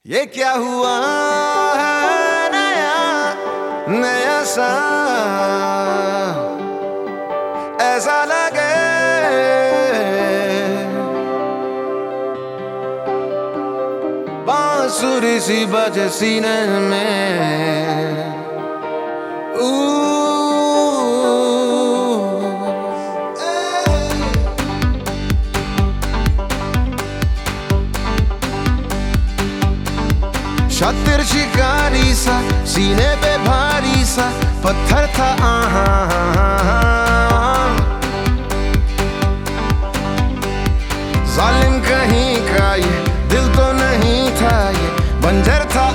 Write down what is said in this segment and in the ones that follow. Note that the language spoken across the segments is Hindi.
ये क्या हुआ है नया नया सा, ऐसा लगे बांसुरी सी बजे सीने में। शातिर शिकारी सा, सीने पे भारी सा पत्थर था जालिम कहीं का ये दिल तो नहीं था, ये बंजर था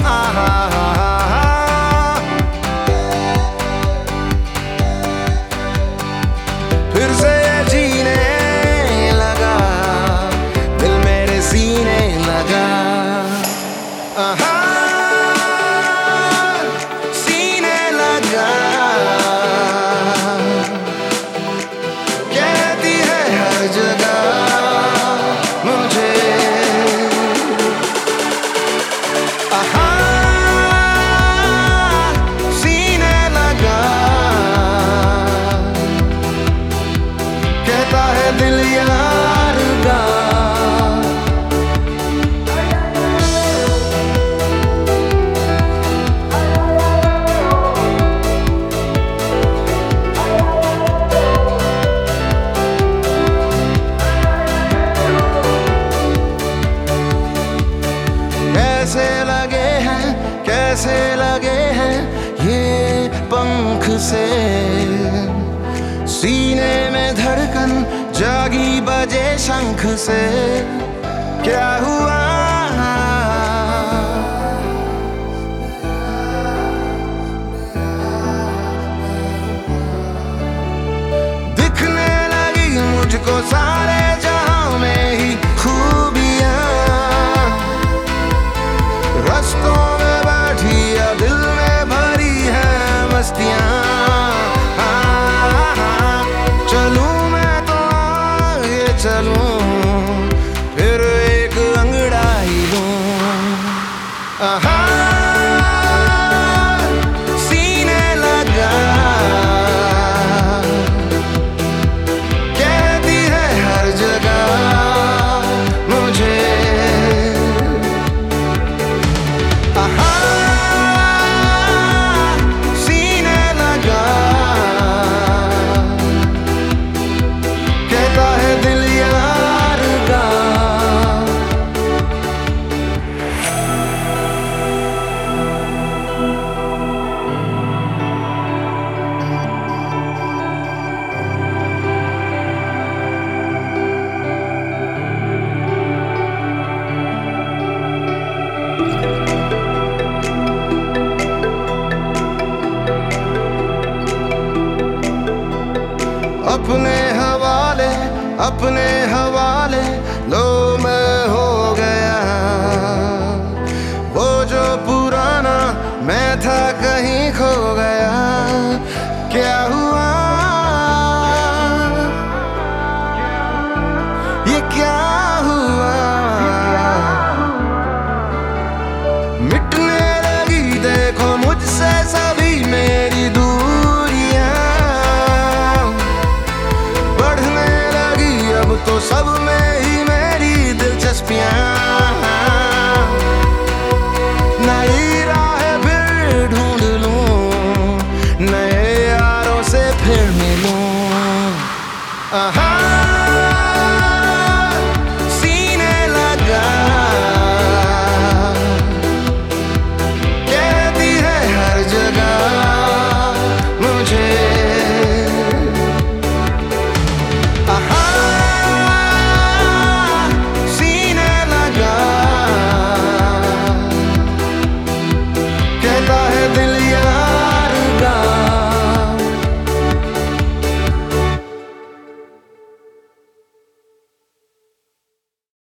फिर से ये जीने लगा, दिल मेरे सीने लगा। कहती है हर जगह मुझे सीने लगा, कहता है दिल यार का। कैसे लगे हैं ये पंख से, सीने में धड़कन जागी बजे शंख से। क्या हुआ दिखने लगी मुझको सारे जहां में ही खूबियां, रस्तों दिल में भरी है मस्तियां। चलूं मैं तो आगे चलूं, फिर एक अंगड़ाई लूं। सीने लगा, कहती है हर जगह मुझे अपने हवाले लो मैं हो गया, वो जो पुराना मैं था कहीं खो गया। क्या हुआ ये क्या हुआ, मिटने लगी देखो मुझसे सभी मेरी दूरियां, बढ़ने तो सब में ही मेरी दिलचस्पियां।